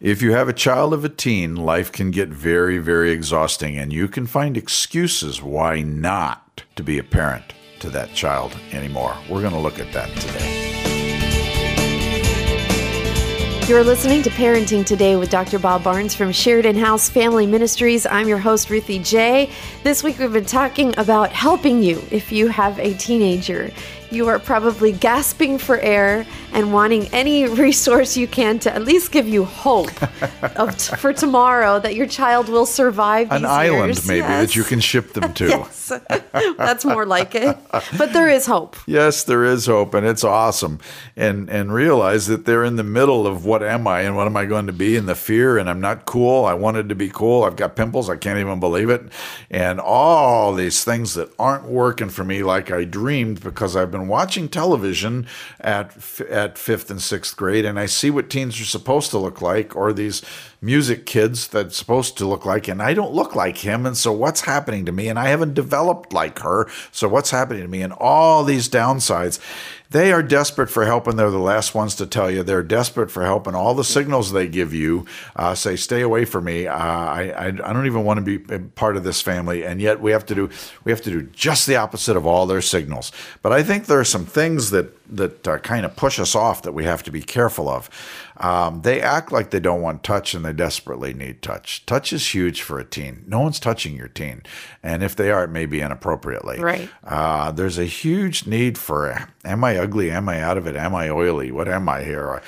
If you have a child of a teen, life can get very, very exhausting, and you can find excuses why not to be a parent to that child anymore. We're going to look at that today. You're listening to Parenting Today with Dr. Bob Barnes from Sheridan House Family Ministries. I'm your host, Ruthie J. This week we've been talking about helping you if you have a teenager. You are probably gasping for air and wanting any resource you can to at least give you hope for tomorrow that your child will survive these An island, years. maybe, Yes. that you can ship them to. Yes, that's more like it. But there is hope. Yes, there is hope, and it's awesome. And realize that they're in the middle of what am I and what am I going to be, and the fear, and I'm not cool. I wanted to be cool. I've got pimples. I can't even believe it. And all these things that aren't working for me like I dreamed because I've been watching television at 5th and 6th grade, and I see what teens are supposed to look like, or these music kids that's supposed to look like, and I don't look like him, and so what's happening to me? And I haven't developed like her, so what's happening to me? And all these downsides. They are desperate for help, and they're the last ones to tell you. They're desperate for help, and all the signals they give you say, stay away from me. I don't even want to be part of this family, and yet we have to do just the opposite of all their signals. But I think there are some things that kind of push us off that we have to be careful of. They act like they don't want touch, and they desperately need touch. Touch is huge for a teen. No one's touching your teen, and if they are, it may be inappropriately. Right. There's a huge need for, am I ugly? Am I out of it? Am I oily? What am I here?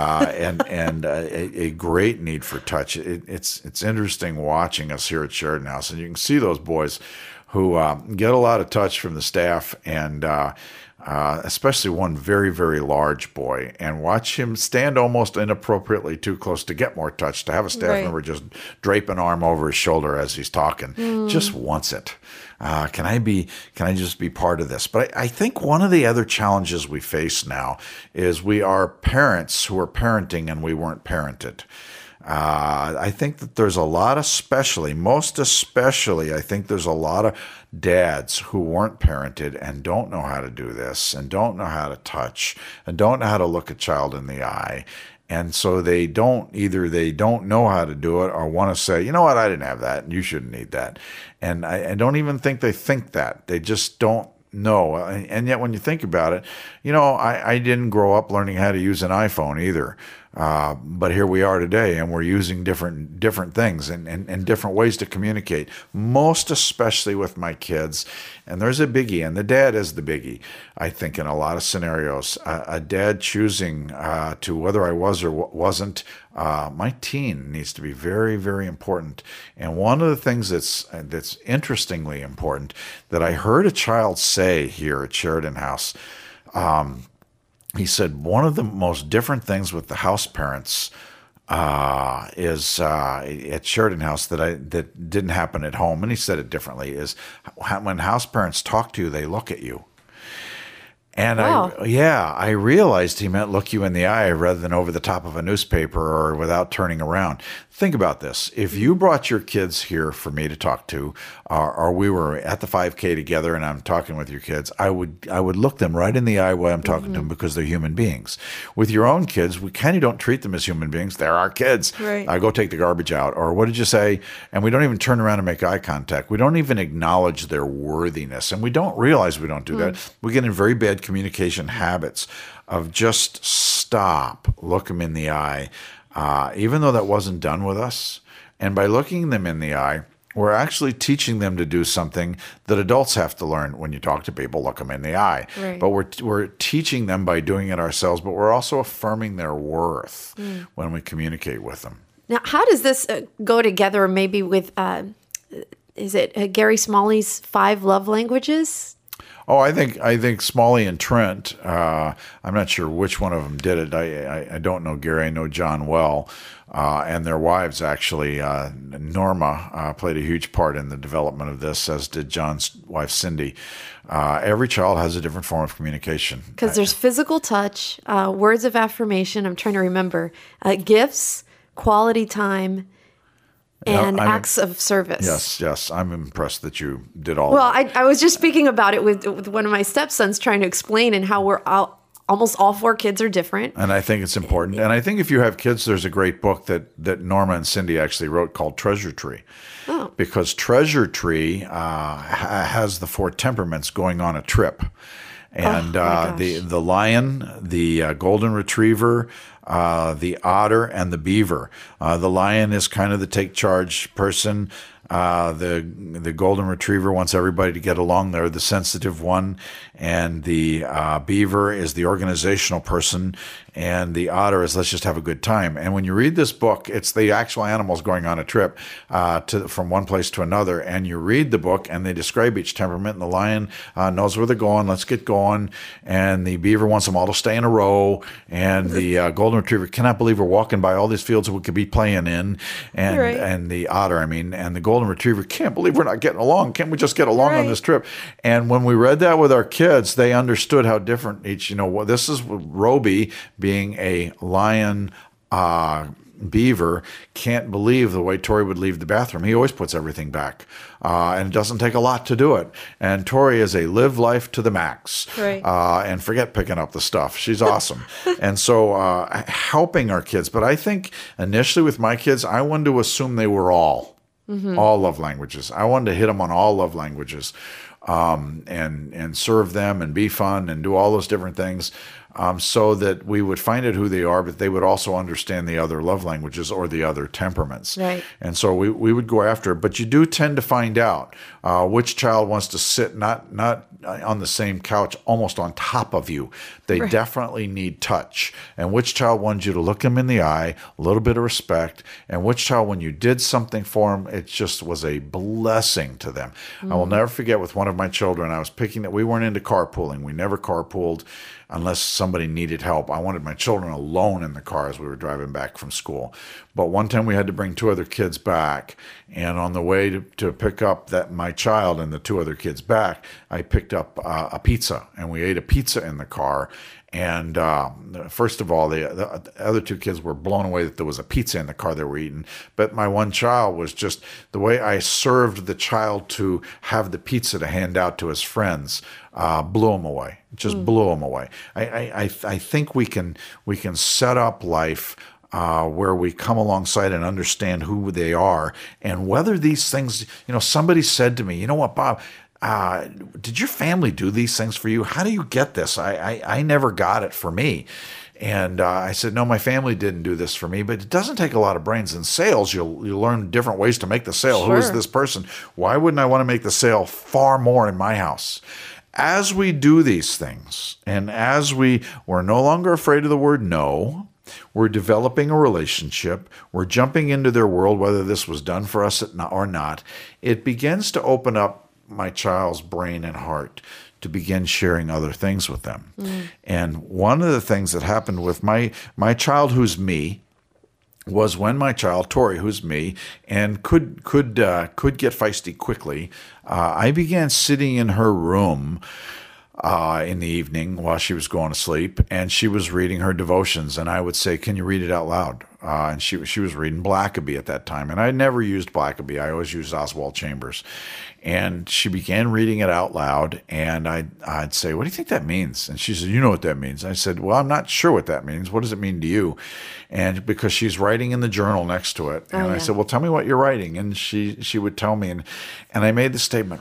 And a great need for touch. It's interesting watching us here at Sheridan House, and you can see those boys who get a lot of touch from the staff, and especially one very, very large boy, and watch him stand almost inappropriately too close to get more touch, to have a staff member just drape an arm over his shoulder as he's talking. Just wants it. Can I just be part of this? But I think one of the other challenges we face now is we are parents who are parenting and we weren't parented. I think that there's a lot, most especially, I think there's a lot of dads who weren't parented and don't know how to do this, and don't know how to touch, and don't know how to look a child in the eye. And so they don't know how to do it, or want to say, you know what, I didn't have that, and you shouldn't need that. And I don't even think they think that. They just don't know. And yet when you think about it, I didn't grow up learning how to use an iPhone either. But here we are today, and we're using different things and different ways to communicate, most especially with my kids. And there's a biggie, and the dad is the biggie, I think, in a lot of scenarios. A dad choosing to whether I was or wasn't, my teen needs to be very, very important. And one of the things that's interestingly important that I heard a child say here at Sheridan House, he said one of the most different things with the house parents is at Sheridan House that didn't happen at home, and he said it differently, is when house parents talk to you, they look at you. And wow. I realized he meant look you in the eye rather than over the top of a newspaper or without turning around. Think about this. If you brought your kids here for me to talk to, or we were at the 5K together and I'm talking with your kids, I would look them right in the eye while I'm talking to them, because they're human beings. With your own kids, we kind of don't treat them as human beings. They're our kids. Right. Go take the garbage out. Or what did you say? And we don't even turn around and make eye contact. We don't even acknowledge their worthiness. And we don't realize we don't do that. We get in very bad communication habits of just stop, look them in the eye, even though that wasn't done with us. And by looking them in the eye, we're actually teaching them to do something that adults have to learn. When you talk to people, look them in the eye. Right. But we're teaching them by doing it ourselves, but we're also affirming their worth when we communicate with them. Now, how does this go together maybe with, is it Gary Smalley's 5 love languages? Oh, I think Smalley and Trent, I'm not sure which one of them did it. I don't know Gary. I know John well. And their wives, actually, Norma played a huge part in the development of this, as did John's wife, Cindy. Every child has a different form of communication. Because there's physical touch, words of affirmation, I'm trying to remember, gifts, quality time, and acts of service. Yes. I'm impressed that you did all Well, that. I was just speaking about it with one of my stepsons, trying to explain and how we're almost all 4 kids are different. And I think it's important. And I think if you have kids, there's a great book that Norma and Cindy actually wrote called Treasure Tree. Oh. Because Treasure Tree has the 4 temperaments going on a trip. And the lion, the golden retriever, the otter, and the beaver. The lion is kind of the take charge person. The golden retriever wants everybody to get along. They're the sensitive one. And the beaver is the organizational person. And the otter is let's just have a good time. And when you read this book, it's the actual animals going on a trip from one place to another. And you read the book and they describe each temperament. And the lion knows where they're going. Let's get going. And the beaver wants them all to stay in a row. And the golden retriever cannot believe we're walking by all these fields that we could be playing in. And Right. and the otter, and the golden retriever can't believe we're not getting along. Can't we just get along on this trip? And when we read that with our kids, they understood how different each, this is Roby being a lion beaver can't believe the way Tori would leave the bathroom. He always puts everything back. And it doesn't take a lot to do it. And Tori is a live life to the max. Right. And forget picking up the stuff. She's awesome. And so helping our kids. But I think initially with my kids, I wanted to assume they were all love languages. I wanted to hit them on all love languages. And serve them and be fun and do all those different things. So that we would find out who they are, but they would also understand the other love languages or the other temperaments. Right. And so we would go after it. But you do tend to find out which child wants to sit not on the same couch, almost on top of you. They definitely need touch. And which child wants you to look them in the eye, a little bit of respect. And which child, when you did something for them, it just was a blessing to them. I will never forget with one of my children, I was picking that we weren't into carpooling. We never carpooled unless somebody needed help. I wanted my children alone in the car as we were driving back from school. But one time we had to bring 2 other kids back. And on the way to pick up my child and the 2 other kids back, I picked up a pizza. And we ate a pizza in the car. And first of all, the other 2 kids were blown away that there was a pizza in the car they were eating. But my one child was just the way I served the child to have the pizza to hand out to his friends blew him away. Just blew him away. I think we can set up life where we come alongside and understand who they are and whether these things. Somebody said to me, "You know what, Bob? Did your family do these things for you? How do you get this? I never got it for me." And I said, no, my family didn't do this for me, but it doesn't take a lot of brains. In sales, you'll learn different ways to make the sale. Sure. Who is this person? Why wouldn't I want to make the sale far more in my house? As we do these things, and as we're no longer afraid of the word no, we're developing a relationship, we're jumping into their world, whether this was done for us or not, it begins to open up my child's brain and heart to begin sharing other things with them. And one of the things that happened with my child, who's me, was when my child Tori, who's me, and could get feisty quickly. I began sitting in her room in the evening while she was going to sleep, and she was reading her devotions, and I would say, "Can you read it out loud?" And she was reading Blackaby at that time, and I never used Blackaby. I always used Oswald Chambers. And she began reading it out loud, and I'd say, "What do you think that means?" And she said, "You know what that means." I said, "Well, I'm not sure what that means. What does it mean to you?" And because she's writing in the journal next to it, and I said, "Well, tell me what you're writing." And she would tell me, and I made the statement,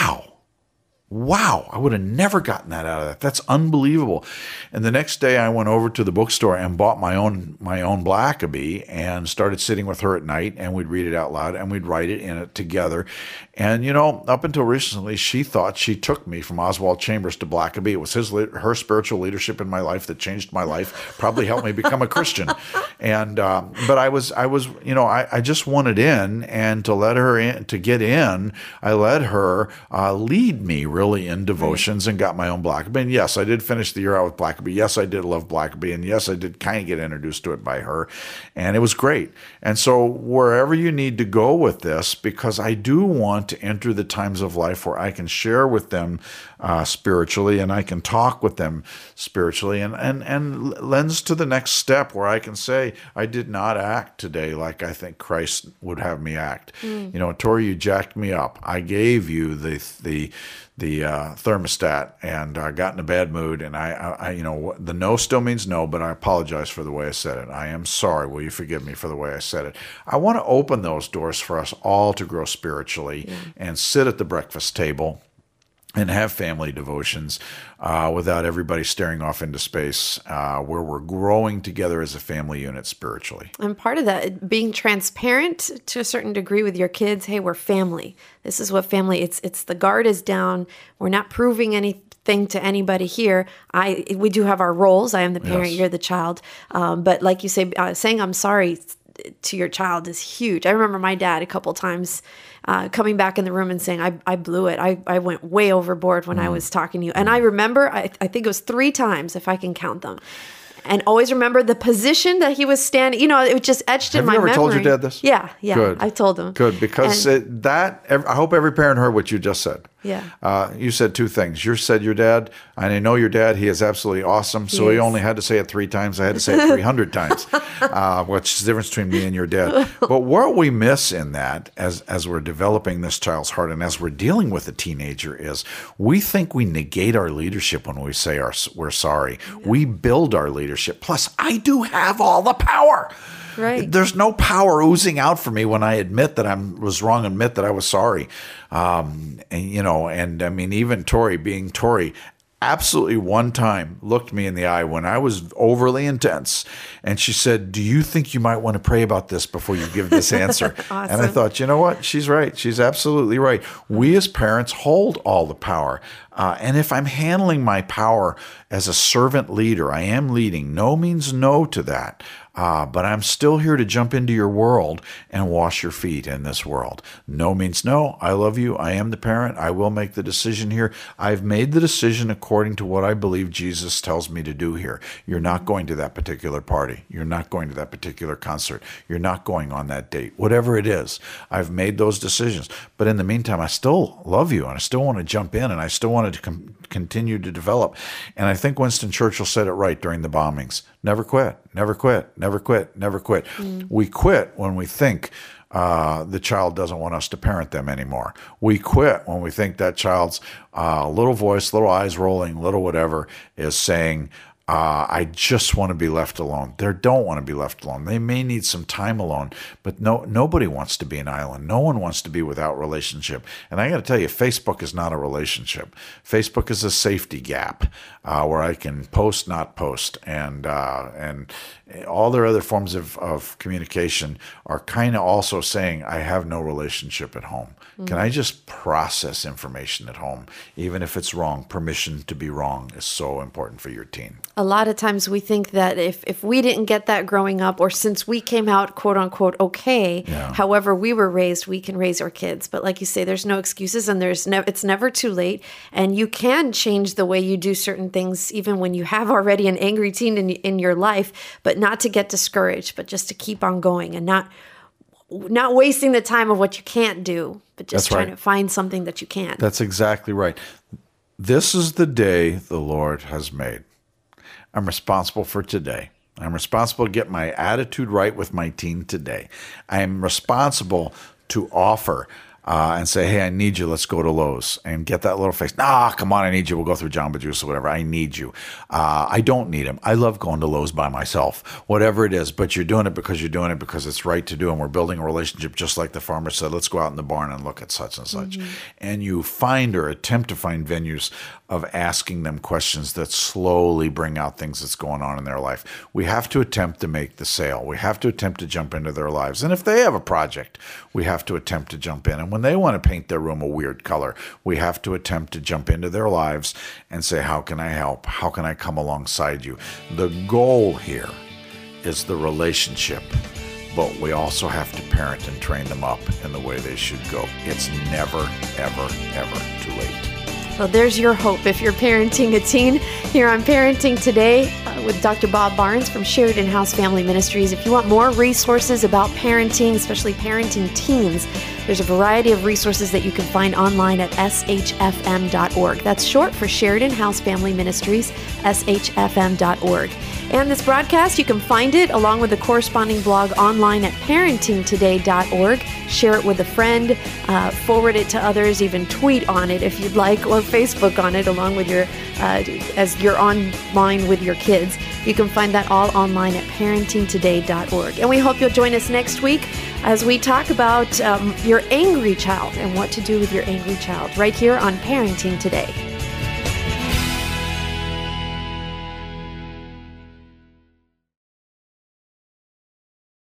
Wow, I would have never gotten that out of that. That's unbelievable. And the next day I went over to the bookstore and bought my own Blackaby and started sitting with her at night, and we'd read it out loud and we'd write it in it together. And, up until recently, she thought she took me from Oswald Chambers to Blackaby. It was her spiritual leadership in my life that changed my life, probably helped me become a Christian. And, but I just wanted in, and to let her in, to get in, I let her lead me really in devotions and got my own Blackaby. And yes, I did finish the year out with Blackaby. Yes, I did love Blackaby. And yes, I did kind of get introduced to it by her. And it was great. And so wherever you need to go with this, because I do want to enter the times of life where I can share with them spiritually, and I can talk with them spiritually, and lends to the next step where I can say, I did not act today like I think Christ would have me act. Tori, you jacked me up. I gave you the thermostat and got in a bad mood. And I the no still means no, but I apologize for the way I said it. I am sorry. Will you forgive me for the way I said it? I want to open those doors for us all to grow spiritually and sit at the breakfast table and have family devotions without everybody staring off into space, where we're growing together as a family unit spiritually. And part of that, being transparent to a certain degree with your kids. Hey, we're family. This is what family. It's the guard is down. We're not proving anything to anybody here. We do have our roles. I am the parent. Yes. You're the child. But like you say, saying I'm sorry to your child is huge. I remember my dad a couple times coming back in the room and saying, I blew it. I went way overboard when I was talking to you. And I remember, I think it was 3 times, if I can count them. And always remember the position that he was standing. You know, it was just etched in my memory. Have you ever told your dad this? Yeah. Good. I told him. Good, because I hope every parent heard what you just said. Yeah. You said 2 things. You said your dad, and I know your dad, he is absolutely awesome. So he only had to say it 3 times. I had to say it 300 times, which is the difference between me and your dad. But what we miss in that, as we're developing this child's heart and as we're dealing with a teenager, is we think we negate our leadership when we say we're sorry. Yeah. We build our leadership. Plus, I do have all the power. Right. There's no power oozing out for me when I admit that I was wrong, admit that I was sorry. And I mean, even Tori, being Tori, absolutely one time looked me in the eye when I was overly intense. And she said, do you think you might want to pray about this before you give this answer? Awesome. And I thought, you know what? She's right. She's absolutely right. We as parents hold all the power. And if I'm handling my power as a servant leader, I am leading. No means no to that. But I'm still here to jump into your world and wash your feet in this world. No means no. I love you. I am the parent. I will make the decision here. I've made the decision according to what I believe Jesus tells me to do here. You're not going to that particular party. You're not going to that particular concert. You're not going on that date. Whatever it is, I've made those decisions. But in the meantime, I still love you, and I still want to jump in, and I still want to continue to develop. And I think Winston Churchill said it right during the bombings. Never quit, never quit, never quit, never quit. We quit when we think the child doesn't want us to parent them anymore. We quit when we think that child's little voice, little eyes rolling, little whatever is saying, I just want to be left alone. They don't want to be left alone. They may need some time alone, but nobody wants to be an island. No one wants to be without relationship. And I got to tell you, Facebook is not a relationship. Facebook is a safety gap where I can post, not post, and all their other forms of communication are kind of also saying, I have no relationship at home. Can I just process information at home, even if it's wrong? Permission to be wrong is so important for your teen. A lot of times we think that if we didn't get that growing up, or since we came out, quote unquote, okay, however we were raised, we can raise our kids. But like you say, there's no excuses, and it's never too late. And you can change the way you do certain things, even when you have already an angry teen in your life, but not to get discouraged, but just to keep on going and not wasting the time of what you can't do, but just trying to find something that you can. That's exactly right. This is the day the Lord has made. I'm responsible for today. I'm responsible to get my attitude right with my teen today. I'm responsible to offer and say, hey, I need you. Let's go to Lowe's, and get that little face. Come on, I need you. We'll go through Jamba Juice or whatever. I need you. I don't need him. I love going to Lowe's by myself, whatever it is. But you're doing it because it's right to do. And we're building a relationship, just like the farmer said, let's go out in the barn and look at such and such. Mm-hmm. And you find or attempt to find venues of asking them questions that slowly bring out things that's going on in their life. We have to attempt to make the sale. We have to attempt to jump into their lives. And if they have a project, we have to attempt to jump in. And when they want to paint their room a weird color, we have to attempt to jump into their lives and say, how can I help? How can I come alongside you? The goal here is the relationship, but we also have to parent and train them up in the way they should go. It's never, ever, ever too late. Well, there's your hope if you're parenting a teen. Here on Parenting Today, with Dr. Bob Barnes from Sheridan House Family Ministries. If you want more resources about parenting, especially parenting teens, there's a variety of resources that you can find online at shfm.org. That's short for Sheridan House Family Ministries, shfm.org. And this broadcast, you can find it along with the corresponding blog online at parentingtoday.org. Share it with a friend, forward it to others, even tweet on it if you'd like, or Facebook on it along with your, as you're online with your kids. You can find that all online at parentingtoday.org. And we hope you'll join us next week as we talk about your angry child and what to do with your angry child right here on Parenting Today.